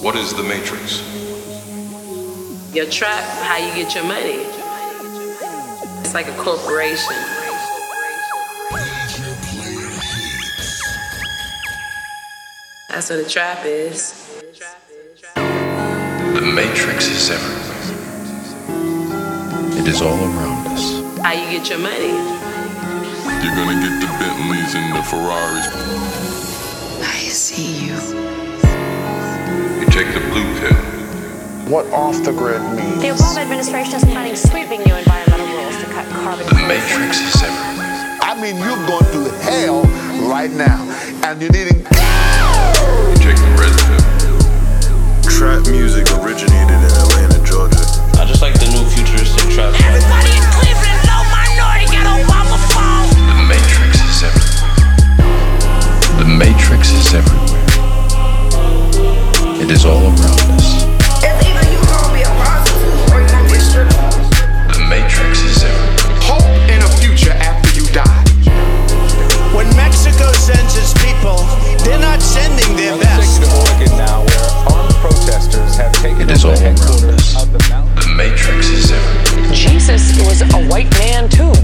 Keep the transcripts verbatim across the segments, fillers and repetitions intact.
What is the Matrix? Your trap, how you get your money. It's like a corporation. That's what a trap is. The Matrix is everywhere. It is all around us. How you get your money. You're gonna get the Bentleys and the Ferraris. I see you. You take the blue pill. What off the grid means. The Obama administration is planning sweeping new environmental rules to cut carbon. The Matrix is everywhere. I mean, you're going through hell right now, and you're needing. You take the red pill. Trap music originated in Atlanta, Georgia. I just like the new futuristic trap. Everybody in Cleveland, no minority, got Obama phone. The Matrix is everywhere. The Matrix is everywhere. It is all around us. It's either you gonna be a prostitute or you gonna be a stripper. The Matrix is everywhere. Hope in a future after you die. When Mexico sends its people, they're not sending their best. Oregon now, where armed protesters have taken It is all over the around headquarters us. of the mountain. The Matrix is everywhere. Jesus was a white man too.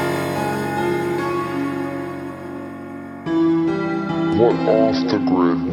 What off the grid